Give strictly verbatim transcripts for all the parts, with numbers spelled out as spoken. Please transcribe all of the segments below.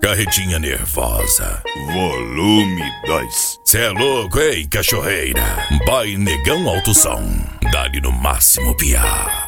Carretinha nervosa. Volume dois. Cê é louco, ei, cachorreira. Vai negão alto som. Dá-lhe no máximo piá.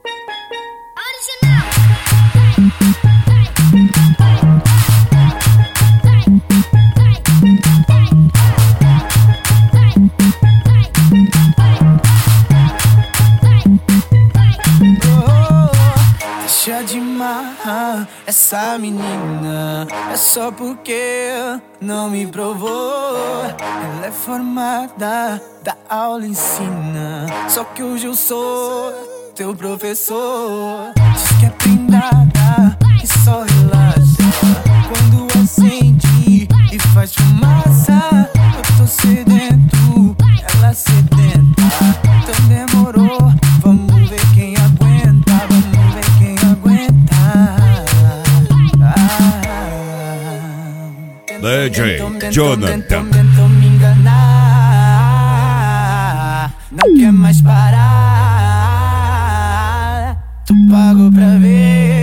Deixa de marrar essa menina, é só porque não me provou. Ela é formada, da aula ensina, só que hoje eu sou teu professor. Diz que é prendada, que só relaxa quando acende e faz fumaça. Eu tô sedento, ela sedenta, então demorou. Vamos ver quem aguenta, vamos ver quem aguenta. D J Jonathan. Tentou me enganar, não quer mais parar. Tu pagou pra ver.